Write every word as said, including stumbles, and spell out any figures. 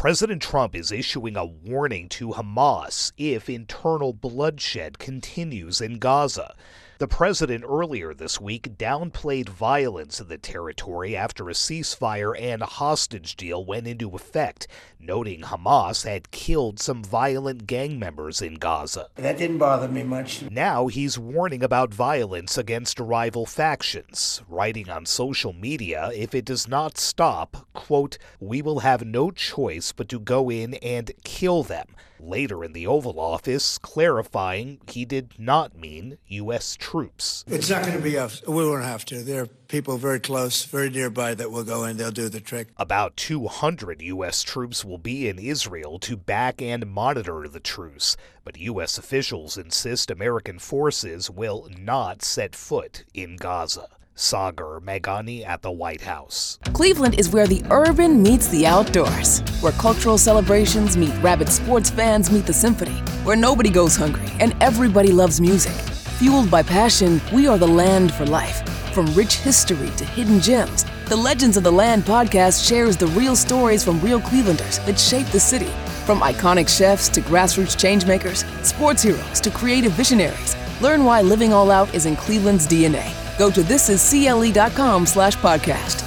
President Trump is issuing a warning to Hamas if internal bloodshed continues in Gaza. The president earlier this week downplayed violence in the territory after a ceasefire and a hostage deal went into effect, noting Hamas had killed some violent gang members in Gaza. That didn't bother me much. Now he's warning about violence against rival factions, writing on social media if it does not stop, quote, "we will have no choice but to go in and kill them." Later in the Oval Office, clarifying he did not mean U S troops. It's not going to be us. We won't have to. There are people very close, very nearby that will go in. They'll do the trick. About two hundred U S troops will be in Israel to back and monitor the truce, but U S officials insist American forces will not set foot in Gaza. Sagar Meghani at the White House. Cleveland is where the urban meets the outdoors, where cultural celebrations meet rabid sports fans meet the symphony, where nobody goes hungry and everybody loves music. Fueled by passion, we are the land for life. From rich history to hidden gems, the Legends of the Land podcast shares the real stories from real Clevelanders that shape the city. From iconic chefs to grassroots changemakers, sports heroes to creative visionaries, learn why living all out is in Cleveland's D N A. Go to thisiscle.com slash podcast.